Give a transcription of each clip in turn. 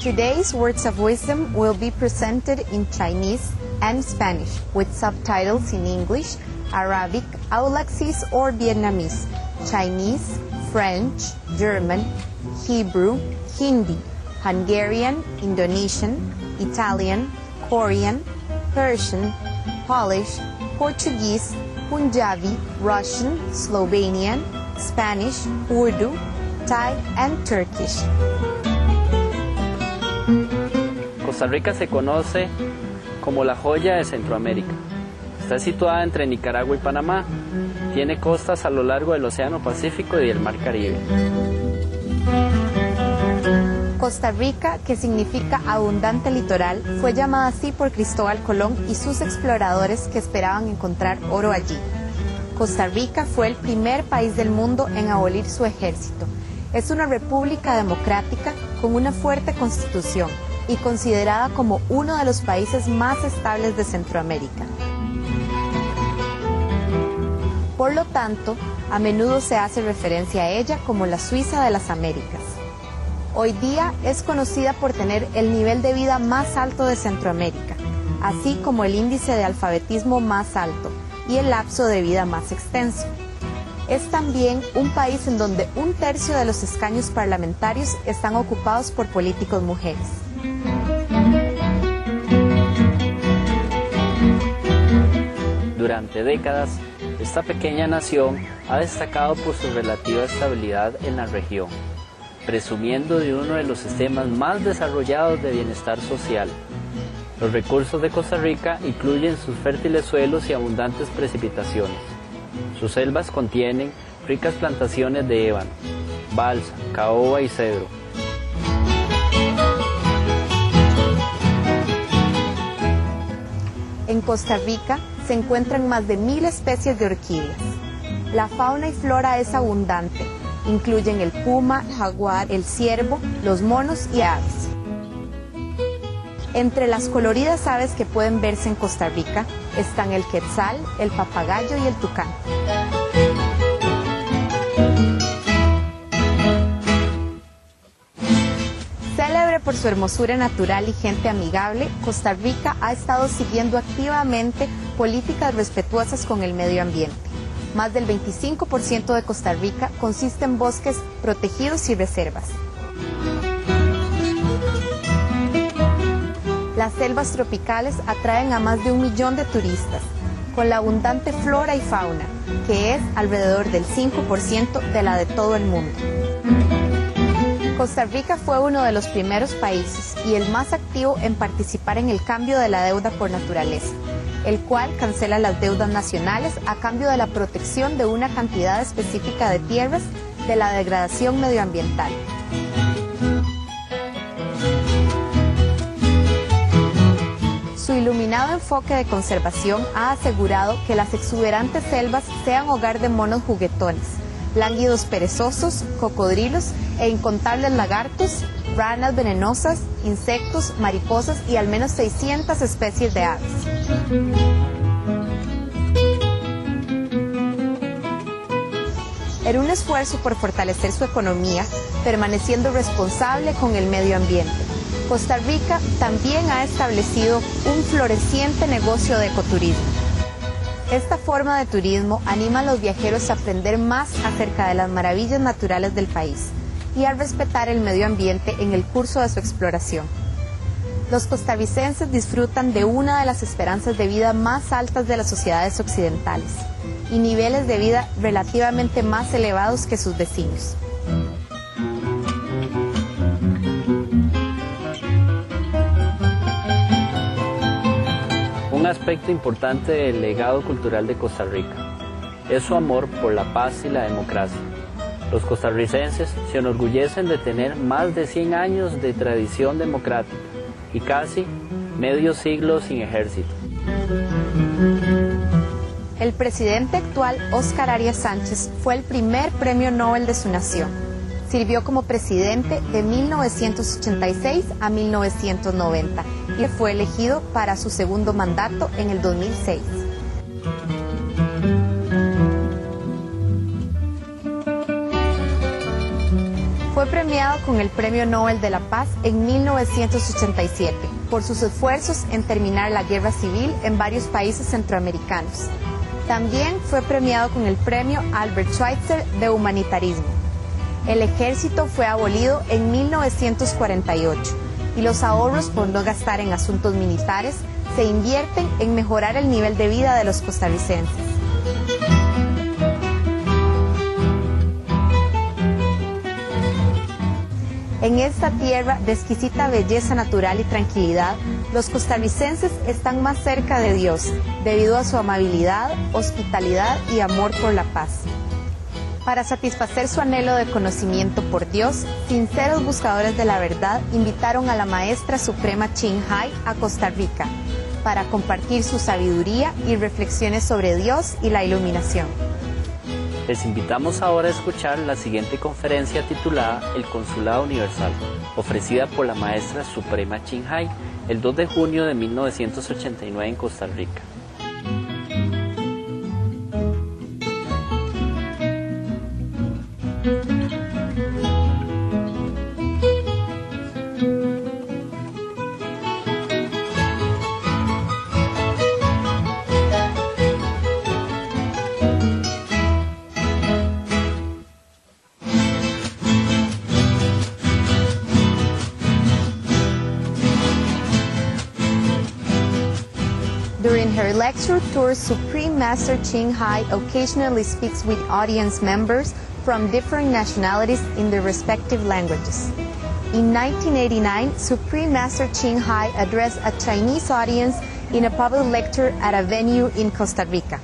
Today's words of wisdom will be presented in Chinese and Spanish, with subtitles in English, Arabic, Aulacese or Vietnamese, Chinese, French, German, Hebrew, Hindi, Hungarian, Indonesian, Italian, Korean, Persian, Polish, Portuguese, Punjabi, Russian, Slovenian, Spanish, Urdu, Thai, and Turkish. Costa Rica se conoce como la joya de Centroamérica. Está situada entre Nicaragua y Panamá. Tiene costas a lo largo del Océano Pacífico y del Mar Caribe. Costa Rica, que significa abundante litoral, fue llamada así por Cristóbal Colón y sus exploradores que esperaban encontrar oro allí. Costa Rica fue el primer país del mundo en abolir su ejército. Es una república democrática con una fuerte constitución y considerada como uno de los países más estables de Centroamérica. Por lo tanto, a menudo se hace referencia a ella como la Suiza de las Américas. Hoy día es conocida por tener el nivel de vida más alto de Centroamérica, así como el índice de alfabetismo más alto y el lapso de vida más extenso. Es también un país en donde 1/3 de los escaños parlamentarios están ocupados por políticos mujeres. Durante décadas, esta pequeña nación ha destacado por su relativa estabilidad en la región, presumiendo de uno de los sistemas más desarrollados de bienestar social. Los recursos de Costa Rica incluyen sus fértiles suelos y abundantes precipitaciones. Sus selvas contienen ricas plantaciones de ébano, balsa, caoba y cedro. En Costa Rica se encuentran más de 1000 especies de orquídeas. La fauna y flora es abundante. Incluyen el puma, el jaguar, el ciervo, los monos y aves. Entre las coloridas aves que pueden verse en Costa Rica están el quetzal, el papagayo y el tucán. Célebre por su hermosura natural y gente amigable, Costa Rica ha estado siguiendo activamente políticas respetuosas con el medio ambiente. Más del 25% de Costa Rica consiste en bosques protegidos y reservas. Las selvas tropicales atraen a más de 1 millón de turistas, con la abundante flora y fauna, que es alrededor del 5% de la de todo el mundo. Costa Rica fue uno de los primeros países y el más activo en participar en el cambio de la deuda por naturaleza, el cual cancela las deudas nacionales a cambio de la protección de una cantidad específica de tierras de la degradación medioambiental. Su iluminado enfoque de conservación ha asegurado que las exuberantes selvas sean hogar de monos juguetones, lánguidos perezosos, cocodrilos e incontables lagartos, ranas venenosas, insectos, mariposas y al menos 600 especies de aves. En un esfuerzo por fortalecer su economía, permaneciendo responsable con el medio ambiente, Costa Rica también ha establecido un floreciente negocio de ecoturismo. Esta forma de turismo anima a los viajeros a aprender más acerca de las maravillas naturales del país y a respetar el medio ambiente en el curso de su exploración. Los costarricenses disfrutan de una de las esperanzas de vida más altas de las sociedades occidentales y niveles de vida relativamente más elevados que sus vecinos. Un aspecto importante del legado cultural de Costa Rica es su amor por la paz y la democracia. Los costarricenses se enorgullecen de tener más de 100 años de tradición democrática y casi medio siglo sin ejército. El presidente actual, Óscar Arias Sánchez, fue el primer premio Nobel de su nación. Sirvió como presidente de 1986 a 1990 y fue elegido para su segundo mandato en el 2006. Fue Fue premiado con el Premio Nobel de la Paz en 1987 por sus esfuerzos en terminar la guerra civil en varios países centroamericanos. También fue premiado con el Premio Albert Schweitzer de Humanitarismo. El ejército fue abolido en 1948 y los ahorros por no gastar en asuntos militares se invierten en mejorar el nivel de vida de los costarricenses. En esta tierra de exquisita belleza natural y tranquilidad, los costarricenses están más cerca de Dios debido a su amabilidad, hospitalidad y amor por la paz. Para satisfacer su anhelo de conocimiento por Dios, sinceros buscadores de la verdad invitaron a la Maestra Suprema Ching Hai a Costa Rica para compartir su sabiduría y reflexiones sobre Dios y la iluminación. Les invitamos ahora a escuchar la siguiente conferencia titulada El Consulado Universal, ofrecida por la Maestra Suprema Ching Hai el 2 de junio de 1989 en Costa Rica. During her lecture tour, Supreme Master Ching Hai occasionally speaks with audience members from different nationalities in their respective languages. In 1989, Supreme Master Ching Hai addressed a Chinese audience in a public lecture at a venue in Costa Rica.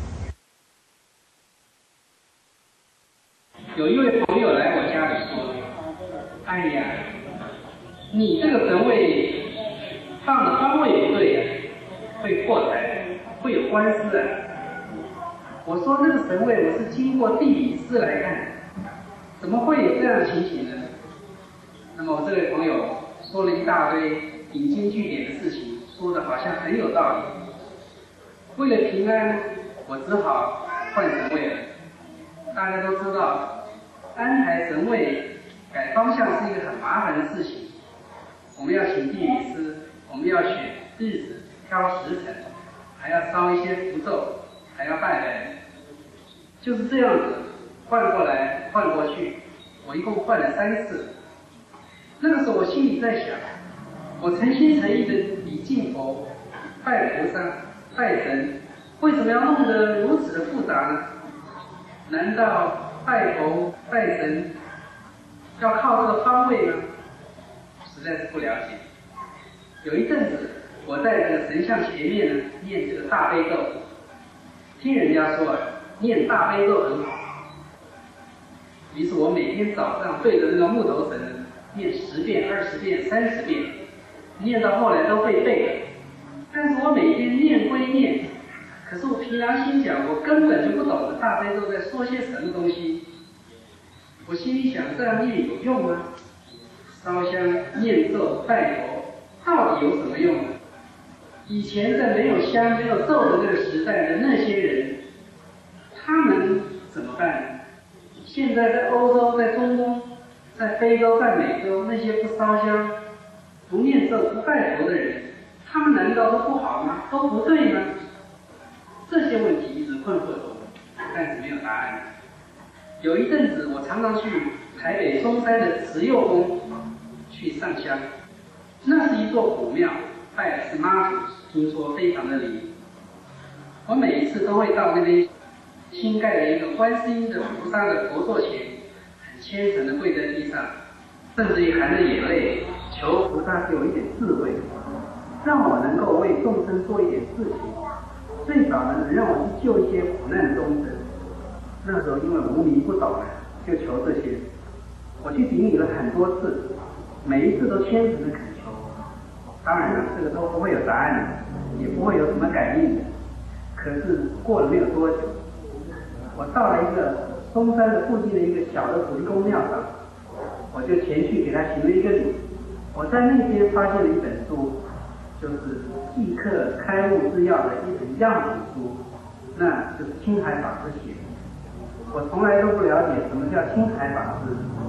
有一位朋友来我家里说：“哎呀，你这个神位放的方位不对呀，会破财，会有官司的。”我说：“这个神位我是经过地理师来看，怎么会有这样的情形呢？”那么我这位朋友说了一大堆引经据典的事情，说的好像很有道理。为了平安，我只好换神位了。大家都知道，安排神位改方向是一个很麻烦的事情。我们要请地理师，我们要选日子、挑时辰，还要烧一些符咒，还要拜人，就是这样子换过来换过去，我一共换了3次。那个时候我心里在想，我诚心诚意的礼敬佛、拜菩萨、拜神，为什么要弄得如此的复杂呢？难道拜佛拜神要靠这个方位吗？实在是不了解。有一阵子，我在这个神像前面呢念这个大悲咒，听人家说念大悲咒很好，于是我每天早上对着那个木头神念10遍、20遍、30遍，念到后来都会背了。但是我每天念归念，可是我凭良心讲，我根本就不懂得大悲咒在说些什么东西。我心里想，这样念有用吗？烧香、念咒、拜佛，到底有什么用呢？以前在没有香、没有咒的那个时代的那些人，他们怎么办呢？现在在欧洲、在中东、在非洲、在美洲，那些不烧香、不念咒、不拜佛的人，他们难道都不好吗？都不对吗？这些问题一直困惑着我，但是没有答案。有一阵子，我常常去台北松山的慈幼宫去上香，那是一座古庙，拜的是妈祖，听说非常的灵。我每一次都会到那边新盖的一个观世音的菩萨的佛座前，很虔诚的跪在地上，甚至于含着眼泪求菩萨给我一点智慧，让我能够为众生做一点事情，最少能让我去救一些苦难众生。那时候因为无迷不懂，就求这些。我去顶礼了很多次，每一次都虔诚的恳求。当然了，这个都不会有答案的，也不会有什么改变的。可是过了没有多久，我到了一个松山的附近的一个小的土地公庙上，我就前去给他行了一个礼。我在那边发现了一本书，就是即刻开悟之要的一本样品书，那就是青海法师写的。我从来都不了解什么叫青海法师，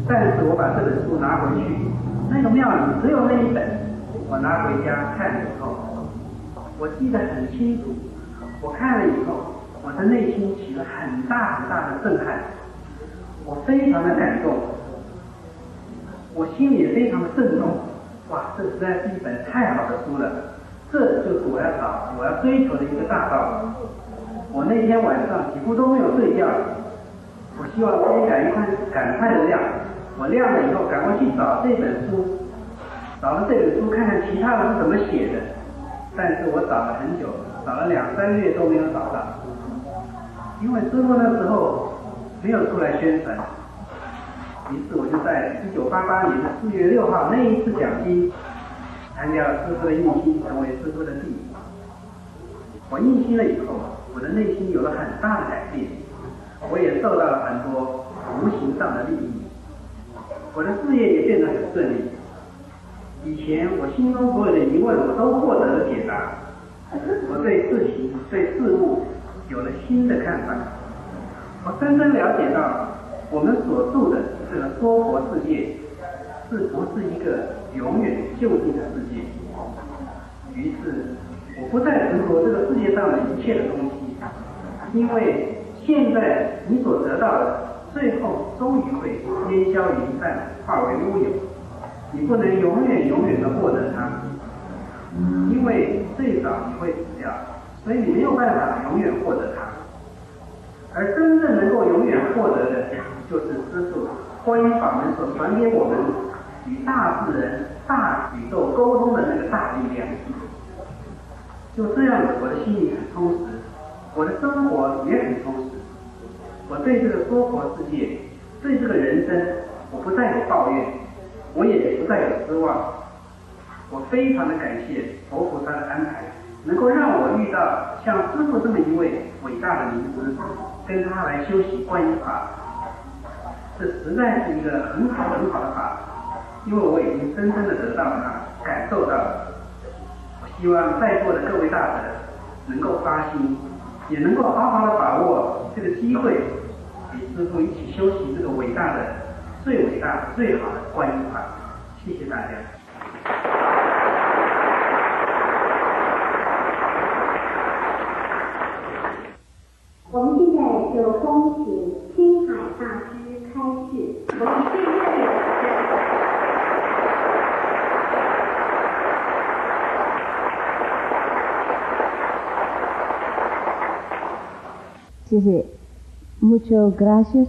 但是我把这本书拿回去，那个庙里只有那一本，我拿回家看了以后，我记得很清楚，我看了以后，我的内心起了很大很大的震撼，我非常的感动，我心里也非常的震动，哇，这实在是一本太好的书了，这就是我要找、我要追求的一个大道。我那天晚上几乎都没有睡觉，我希望可以赶快的亮，我亮了以后赶快去找这本书，找了这本书看看其他人是怎么写的，但是我找了很久，找了2、3个月都没有找到，因为师父那时候没有出来宣传。于是我就在1988年的4月6号那一次讲经，参加了师父的印心，成为师父的弟子。我印心了以后，我的内心有了很大的改变，我也受到了很多无形上的利益，我的事业也变得很顺利。以前我心中所有的疑问，我都获得了解答。我对事情、对事物有了新的看法。我深深了解到，我们所住的这个娑婆世界，是不是一个永远就近的世界？于是，我不再执着这个世界上的一切的东西，因为现在你所得到的，最后终于会烟消云散，化为乌有。你不能永远的获得它，因为最早你会死掉，所以你没有办法永远获得它。而真正能够永远获得的，就是师父观音法门所传给我们与大自然、大宇宙沟通的那个大力量。就这样，我的心里很充实，我的生活也很充实。我对这个娑婆世界，对这个人生，我不再有抱怨，我也不再有失望。我非常的感谢佛菩萨的安排，能够让我遇到像师父这么一位伟大的名师，跟他来修习观音法。这实在是一个很好的法，因为我已经深深的得到它，感受到了。我希望在座的各位大德能够发心，也能够好好的把握这个机会，与师父一起修习这个伟大的、最伟大、最好的观音法。谢谢大家。 我们现在就恭请青海大师开示。我们最热烈的谢谢 ，mucho gracias。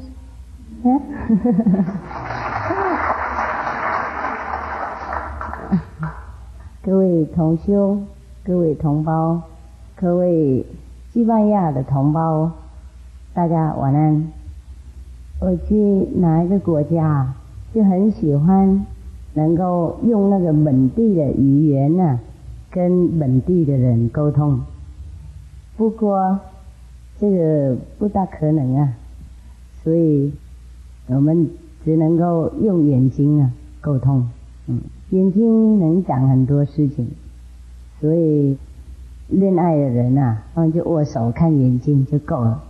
各位同修，各位同胞，各位西班牙的同胞，大家晚安。我去哪一个国家，就很喜欢能够用那个本地的语言啊，跟本地的人沟通。不过这个不大可能啊，所以我们只能够用眼睛啊沟通。眼睛能讲很多事情，所以恋爱的人啊，他们就握手看眼睛就够了。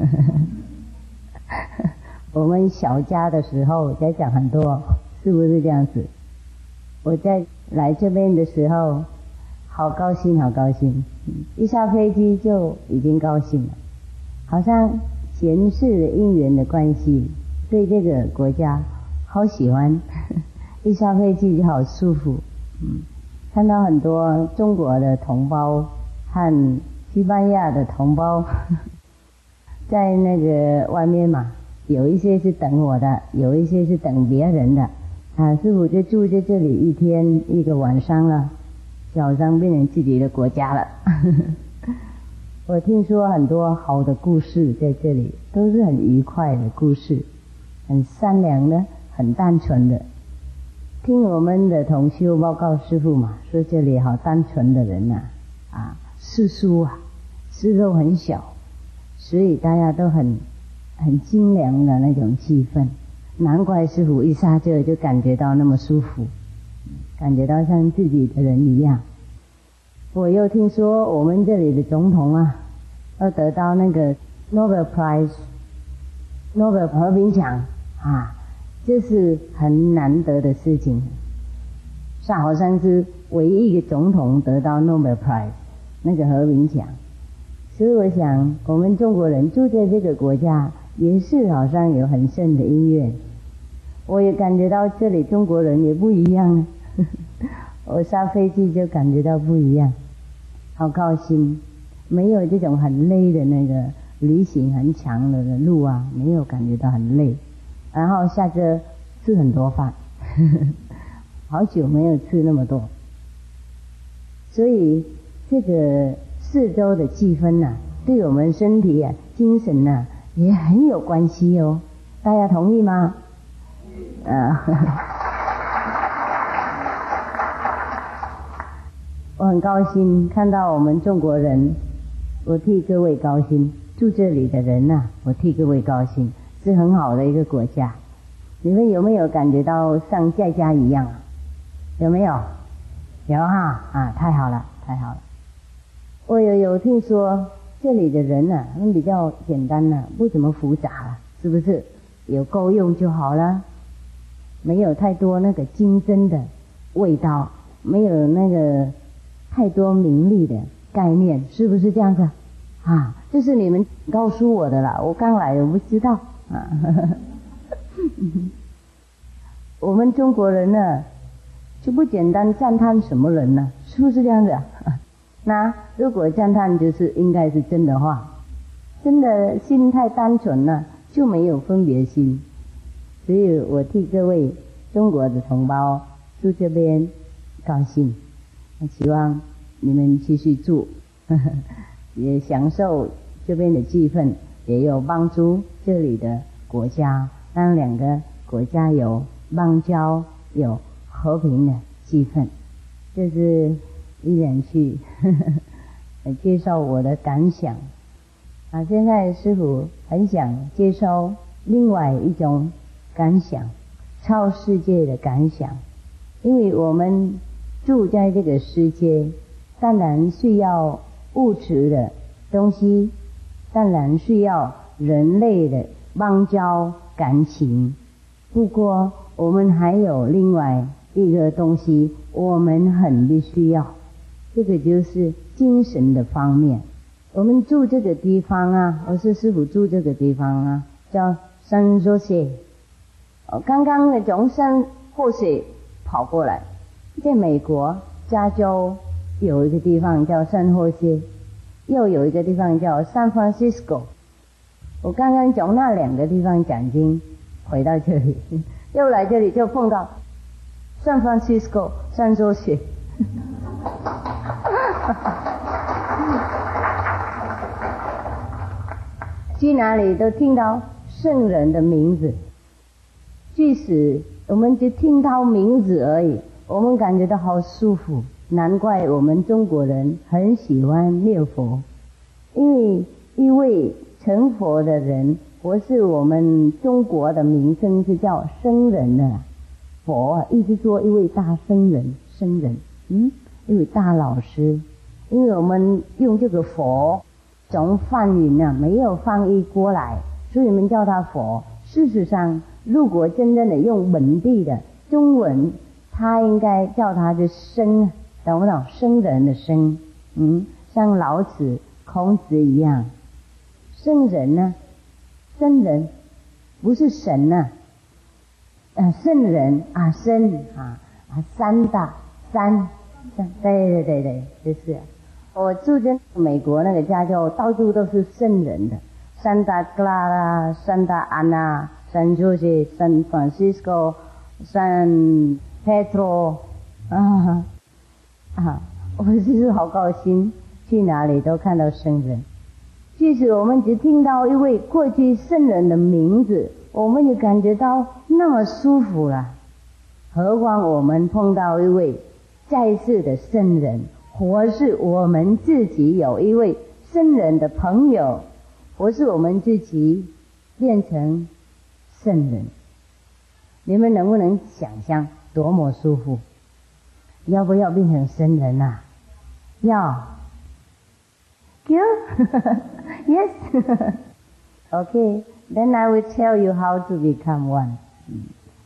我们小家的时候在讲很多，是不是这样子？我在来这边的时候，好高兴，好高兴，一下飞机就已经高兴了，好像前世的因缘的关系，对这个国家好喜欢。一下飞机就好舒服，看到很多中国的同胞和西班牙的同胞在那个外面嘛，有一些是等我的，有一些是等别人的。师父就住在这里一天一个晚上了，早上变成自己的国家了。我听说很多好的故事在这里，都是很愉快的故事，很善良的，很单纯的。听我们的同修报告师父嘛，说这里好单纯的人啊，世俗啊，吃肉很小，所以大家都很清凉的那种气氛。难怪师父一下就感觉到那么舒服，感觉到像自己的人一样。我又听说我们这里的总统啊，要得到那个 Nobel Prize 诺贝尔和平奖啊， 这是很难得的事情。他好像是唯一一个总统得到 Nobel Prize 那个和平奖。所以我想我们中国人住在这个国家也是好像有很深的因缘。我也感觉到这里中国人也不一样我下飞机就感觉到不一样，好高兴，没有这种很累的那个旅行很长的路啊，没有感觉到很累。然后下车吃很多饭好久没有吃那么多。所以这个四周的气氛啊，对我们身体啊精神啊也很有关系哦，大家同意吗？我很高兴看到我们中国人，我替各位高兴，住这里的人啊，我替各位高兴，是很好的一个国家。你们有没有感觉到像在家一样啊？有没有？有哈啊，太好了太好了。我有听说这里的人啊，他们比较简单啊，不怎么复杂了，是不是？有够用就好了，没有太多那个竞争的味道，没有那个太多名利的概念，是不是这样子啊？这是你们告诉我的啦，我刚来我不知道啊我们中国人呢就不简单赞叹什么人呢，是不是这样子啊？那如果赞叹就是应该是真的话，真的心太单纯了，就没有分别心。所以我替各位中国的同胞住这边高兴，希望你们继续住也享受这边的气氛，也有帮助这里的国家，让两个国家有邦交，有和平的气氛。这是一人去介绍我的感想啊。现在师父很想介绍另外一种感想，超世界的感想。因为我们住在这个世界，当然需要物质的东西，当然需要人类的邦交感情。不过我们还有另外一个东西我们很必须要，这个就是精神的方面。我们住这个地方啊，我是师父住这个地方啊，叫San Jose。刚刚从San Jose跑过来，在美国加州有一个地方叫San Jose，又有一个地方叫San Francisco。我刚刚从那两个地方讲经回到这里，又来这里就碰到San Francisco San Jose 去哪里都听到圣人的名字，即使我们就听到名字而已，我们感觉到好舒服。难怪我们中国人很喜欢念佛，因为一位成佛的人，或是我们中国的名称是叫僧人的佛，意思说一位大僧人，僧人，一位大老师。因为我们用这个佛从梵语呢没有翻译过来，所以我们叫他佛。事实上如果真正的用本地的中文，他应该叫他的僧，懂不懂？僧人的僧，像老子孔子一样。僧人呢，僧人不是神啊，圣人啊，僧三大三，对，就是。我住在美国那个加州，到处都是圣人的，Santa Clara、Santa Ana、San Jose、San Francisco、San Pedro， 我就是好高兴，去哪里都看到圣人。即使我们只听到一位过去圣人的名字，我们就感觉到那么舒服了，何况我们碰到一位在世的圣人，或是我们自己有一位圣人的朋友，或是我们自己变成圣人，你们能不能想象多么舒服？要不要变成圣人啊？要。Yes. Okay, then I will tell you how to become one.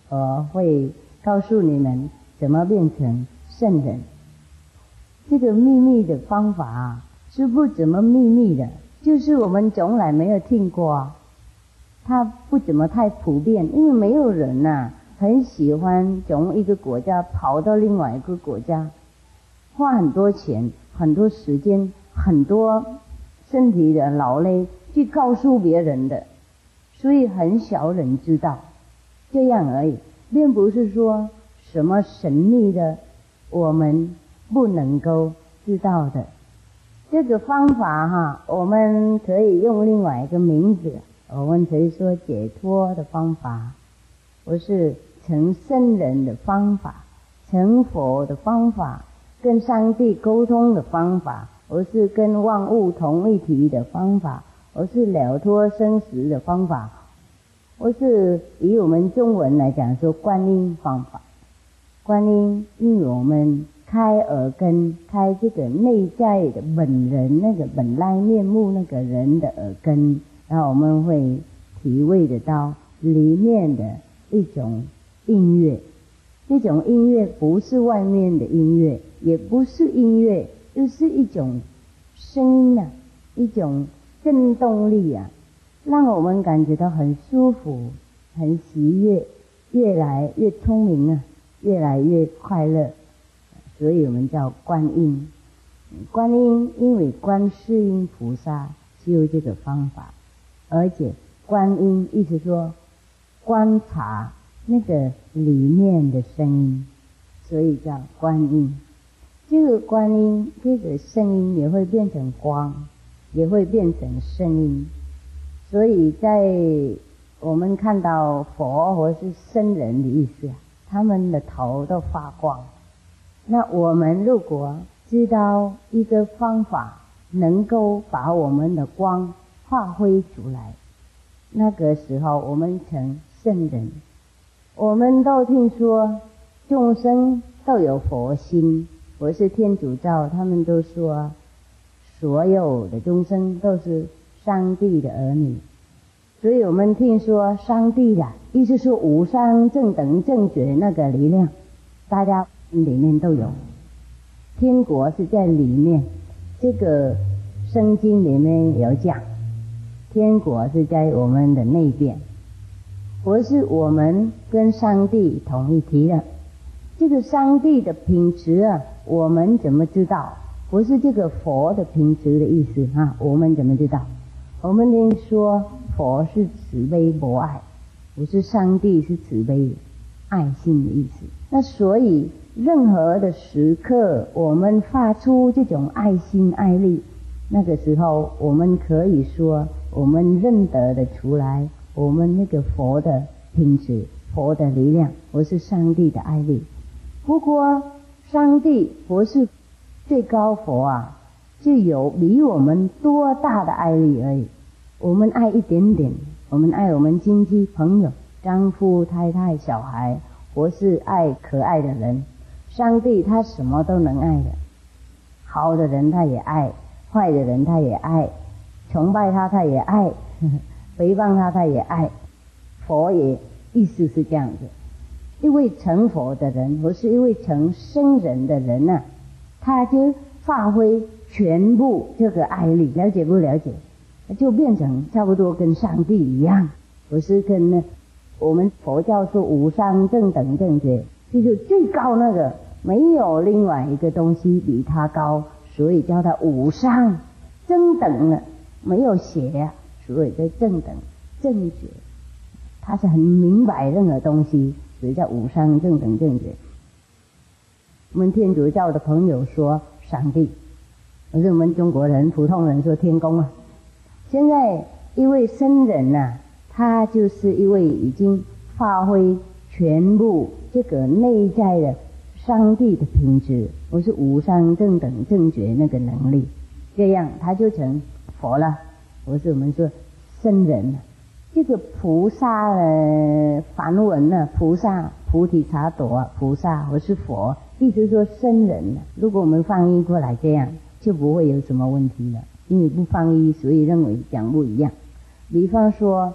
我会告诉你们怎么变成圣人。这个秘密的方法啊，是不怎么秘密的，就是我们从来没有听过啊，它不怎么太普遍，因为没有人啊很喜欢从一个国家跑到另外一个国家，花很多钱、很多时间、很多身体的劳累去告诉别人的，所以很少人知道，这样而已，并不是说什么神秘的我们不能够知道的。这个方法哈，我们可以用另外一个名字，我们可以说解脱的方法，不是成圣人的方法，成佛的方法，跟上帝沟通的方法，而是跟万物同一体的方法，而是了脱生死的方法，而是以我们中文来讲说观音方法。观音因为我们开耳根，开这个内在的本人，那个本来面目那个人的耳根，然后我们会体会得到里面的一种音乐。这种音乐不是外面的音乐，也不是音乐，就是一种声音啊，一种震动力啊，让我们感觉到很舒服，很喜悦，越来越聪明啊，越来越快乐。所以我们叫观音。观音因为观世音菩萨是有这个方法，而且观音意思说观察那个里面的声音，所以叫观音。这个观音，这个声音也会变成光，也会变成声音。所以在我们看到佛或是圣人的意思啊，他们的头都发光。那我们如果知道一个方法，能够把我们的光发挥出来，那个时候我们成圣人。我们都听说众生都有佛心，我是天主教，他们都说所有的众生都是上帝的儿女，所以我们听说上帝的意思是无上正等正觉那个力量，大家里面都有。天国是在里面，这个圣经里面有讲，天国是在我们的内边，不是我们跟上帝同一体的。这个上帝的品质啊，我们怎么知道？不是这个佛的品质的意思啊，我们怎么知道？我们听说佛是慈悲博爱，不是上帝是慈悲爱心的意思。那所以任何的时刻我们发出这种爱心爱力，那个时候我们可以说我们认得的出来我们那个佛的品质，佛的力量，不是上帝的爱力。不过上帝不是最高佛啊，就有比我们多大的爱力而已。我们爱一点点，我们爱我们亲戚朋友、丈夫太太小孩，或是爱可爱的人。上帝他什么都能爱的，好的人他也爱，坏的人他也爱，崇拜他也爱，诽谤他也爱。佛也意思是这样子，一位成佛的人或是一位成圣人的人啊，他就发挥全部这个爱力，了解不了解？就变成差不多跟上帝一样，不是跟我们佛教说无上正等正觉，就是最高那个，没有另外一个东西比他高，所以叫他无上正等了，没有邪啊，所以叫正等正觉。他是很明白任何东西，所以叫无上正等正觉。我们天主教的朋友说上帝，可是我们中国人普通人说天公啊。现在一位圣人啊，他就是一位已经发挥全部这个内在的上帝的品质，不是无上正等正觉那个能力，这样他就成佛了，不是我们说圣人。这个菩萨梵文呢，菩萨菩提萨埵菩萨或是佛，意思说圣人。如果我们翻译过来这样，就不会有什么问题了，因为不翻译，所以认为讲不一样。比方说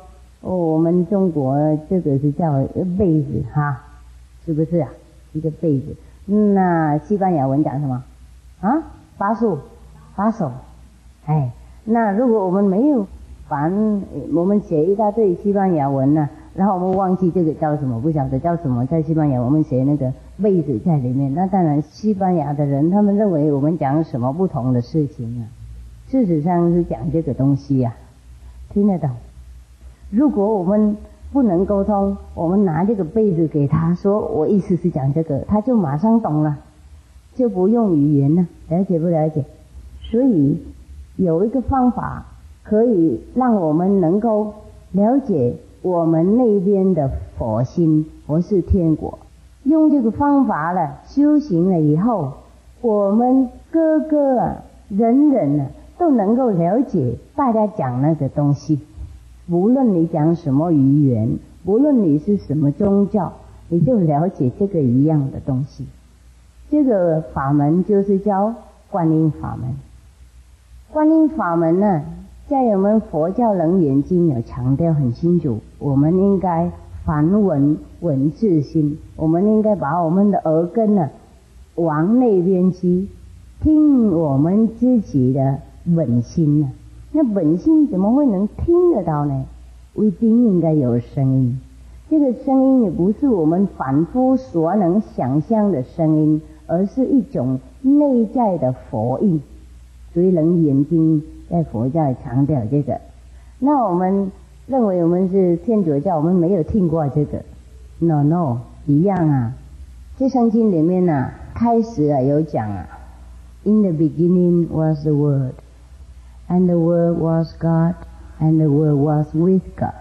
我们中国这个是叫被子哈，是不是啊？一个被子。那西班牙文讲什么啊？把手。哎，那如果我们没有我们写一大堆西班牙文呢，然后我们忘记这个叫什么，不晓得叫什么，在西班牙我们写那个被子在里面，那当然西班牙的人他们认为我们讲什么不同的事情啊，事实上是讲这个东西啊，听得懂。如果我们不能沟通，我们拿这个被子给他说我意思是讲这个，他就马上懂了，就不用语言了，了解不了解？所以有一个方法可以让我们能够了解我们那边的佛心或是天国，用这个方法了修行了以后，我们个个啊人人啊都能够了解大家讲那个东西，无论你讲什么语言，无论你是什么宗教，你就了解这个一样的东西。这个法门就是叫观音法门。观音法门呢，在我们佛教楞严经有强调很清楚，我们应该梵文文字心，我们应该把我们的耳根呢往那边去听我们自己的本心呢。那本心怎么会能听得到呢？一定应该有声音，这个声音也不是我们凡夫所能想象的声音，而是一种内在的佛音。所以楞严经在佛教强调这个。那我们认为我们是天主教，我们没有听过这个 no 一样啊。这圣经里面啊开始啊有讲啊 In the beginning was the Word, and the Word was God, and the Word was with God,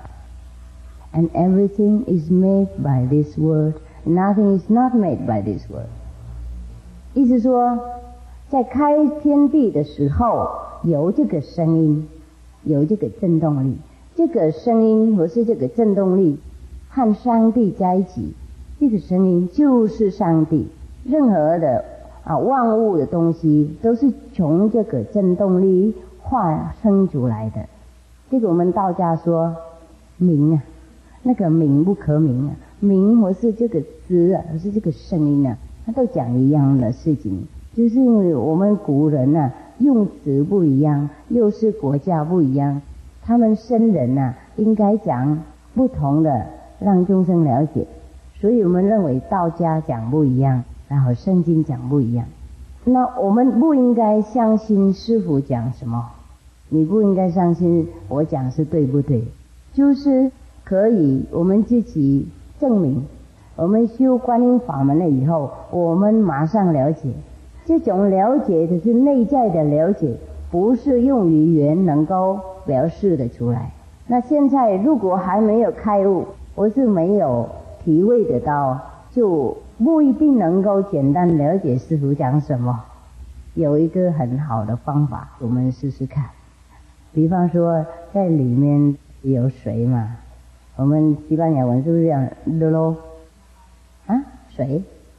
and everything is made by this Word, nothing is not made by this Word。 意思说在开天地的时候有这个声音，有这个振动力，这个声音或是这个振动力和上帝在一起，这个声音就是上帝。任何的万物的东西都是从这个振动力化生出来的。这个我们道家说名啊，那个名不可名啊，名或是这个字啊，或是这个声音啊，它都讲一样的事情，就是因为我们古人啊用词不一样，又是国家不一样，他们僧人啊应该讲不同的让众生了解，所以我们认为道家讲不一样，然后圣经讲不一样。那我们不应该相信师父讲什么，你不应该相信我讲是对不对，就是可以我们自己证明。我们修观音法门了以后，我们马上了解，这种了解的是内在的了解，不是用语言能够表示的出来。那现在如果还没有开悟，我是没有体会得到，就不一定能够简单了解师父讲什么。有一个很好的方法，我们试试看。比方说在里面有水嘛，我们西班牙文是不是这样 lolo 水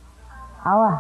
agua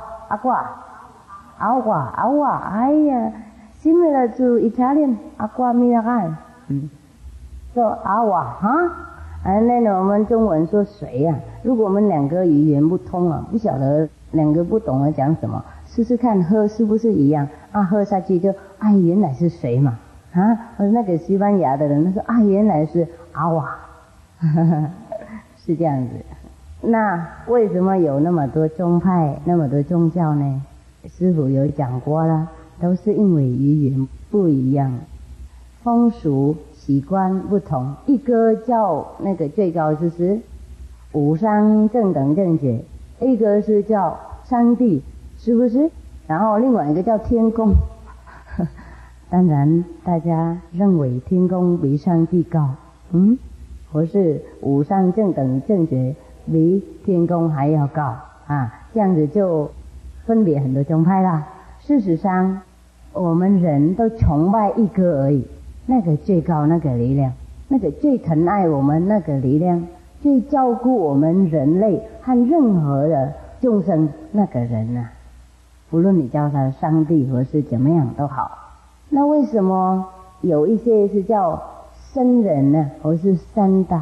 哎呀 similar to Italian acqua mineral so agua and then 我们中文说水啊，如果我们两个语言不通啊，不晓得两个不懂得讲什么，试试看喝是不是一样啊？喝下去就原来是水嘛那个西班牙的人说原来是agua是这样子。那为什么有那么多宗派那么多宗教呢？师父有讲过了，都是因为语言不一样，风俗习惯不同。一个叫那个最高就是无上正等正觉，一个是叫上帝，是不是？然后另外一个叫天宫当然大家认为天宫比上帝高或是无上正等正觉比天宫还要高这样子就分别很多宗派啦。事实上我们人都崇拜一个而已，那个最高那个力量，那个最疼爱我们那个力量，最照顾我们人类和任何的众生那个人啊，无论你叫他上帝或是怎么样都好。那为什么有一些是叫僧人呢，或是三大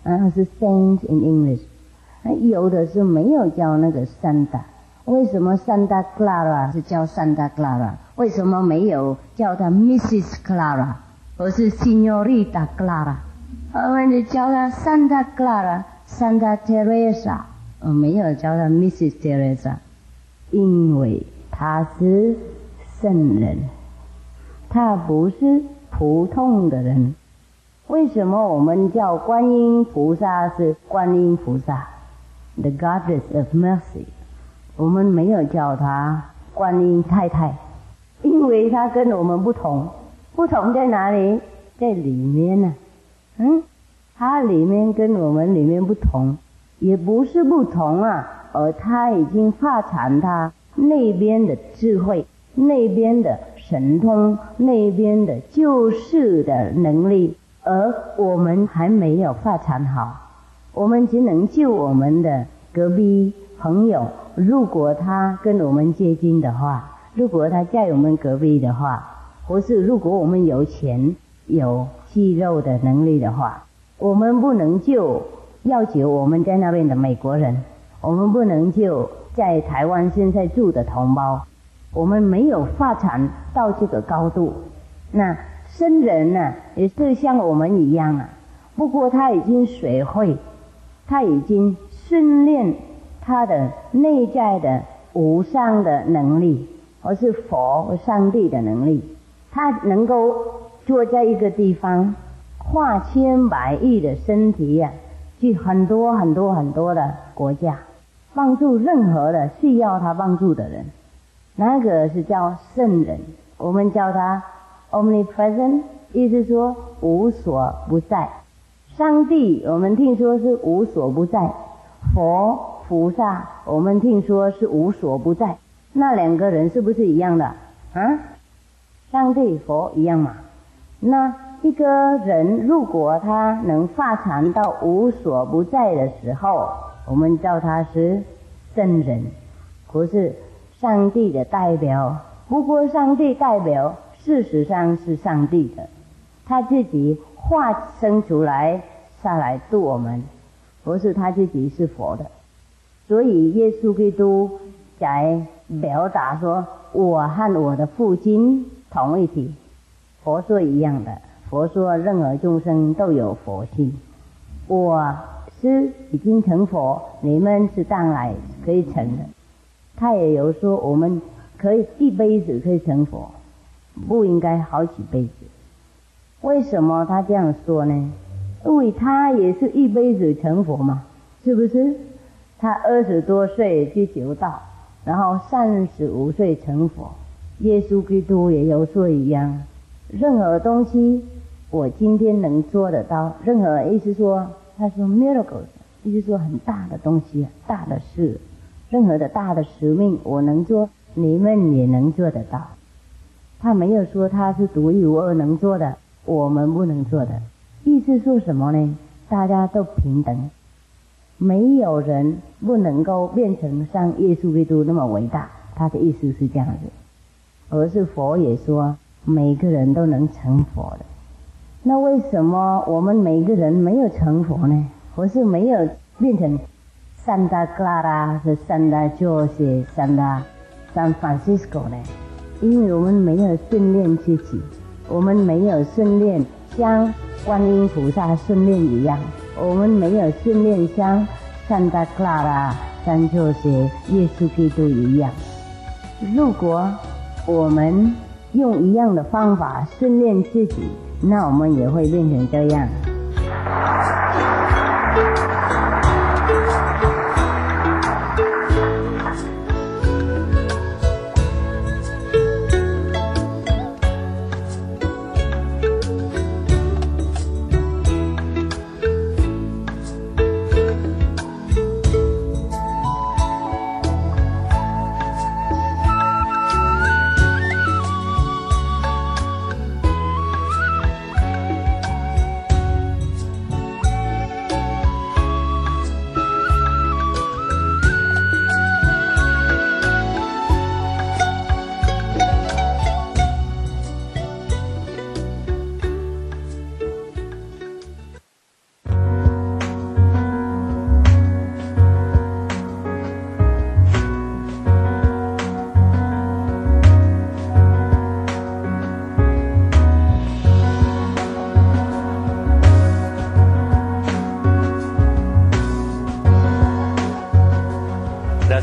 是 Saint in English。有的是没有叫那个 Santa。为什么 Santa Clara 是叫 Santa Clara？ 为什么没有叫她 Mrs. Clara 而是 Señorita Clara？ 我们就叫她 Santa Clara、Santa Teresa， 没有叫她 Mrs. Teresa， 因为她是圣人，她不是普通的人。为什么我们叫观音菩萨是观音菩萨 The Goddess of Mercy？我们没有叫她观音太太，因为她跟我们不同。不同在哪里？在里面呢。她里面跟我们里面不同，也不是不同啊，而她已经发展她那边的智慧，那边的神通，那边的救世的能力，而我们还没有发展好。我们只能救我们的隔壁朋友，如果他跟我们接近的话，如果他在我们隔壁的话，或是如果我们有钱有肌肉的能力的话，我们不能要求我们在那边的美国人，我们不能救在台湾现在住的同胞，我们没有发展到这个高度。那圣人呢，也是像我们一样啊，不过他已经学会，他已经训练他的内在的无上的能力，而是佛上帝的能力。他能够坐在一个地方，化千百亿的身体啊，去很多很多很多的国家，帮助任何的需要他帮助的人，那个是叫圣人。我们叫他 omnipresent， 意思说无所不在。上帝我们听说是无所不在，佛菩萨我们听说是无所不在，那两个人是不是一样的啊？上帝佛一样嘛？那一个人如果他能发展到无所不在的时候，我们叫他是圣人，不是上帝的代表。不过上帝代表事实上是上帝的，他自己化生出来下来度我们，不是他自己是佛的。所以耶稣基督在表达说，我和我的父亲同一体。佛说一样的，佛说任何众生都有佛性，我是已经成佛，你们是将来可以成的。他也有说我们可以一辈子可以成佛，不应该好几辈子。为什么他这样说呢？因为他也是一辈子成佛嘛，是不是？他20多岁去求道，然后35岁成佛。耶稣基督也有说一样，任何东西我今天能做得到，任何意思说，他说 miracles， 意思说很大的东西，大的事，任何的大的使命我能做，你们也能做得到。他没有说他是独一无二能做的，我们不能做的。意思说什么呢？大家都平等，没有人不能够变成像耶稣基督那么伟大，他的意思是这样子。而是佛也说每个人都能成佛的。那为什么我们每个人没有成佛呢？或是没有变成 Santa Clara 是 Santa Jose、Santa San Francisco 呢？因为我们没有训练自己，我们没有训练像观音菩萨训练一样，我们没有训练像 Santa Clara、San Jose、耶稣基督一样。如果我们用一样的方法训练自己，那我们也会变成这样。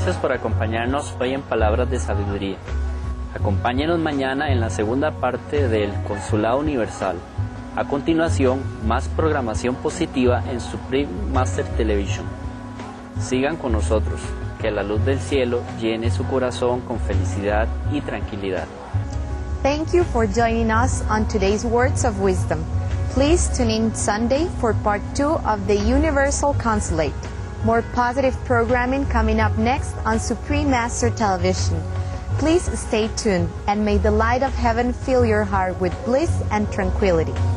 Gracias por acompañarnos hoy en Palabras de Sabiduría. Acompáñenos mañana en la segunda parte del Consulado Universal. A continuación, más programación positiva en Supreme Master Television. Sigan con nosotros, que la luz del cielo llene su corazón con felicidad y tranquilidad. Thank you for joining us on today's Words of Wisdom. Please tune in Sunday for part 2 of the Universal Consulate. More positive programming coming up next on Supreme Master Television. Please stay tuned and may the light of heaven fill your heart with bliss and tranquility.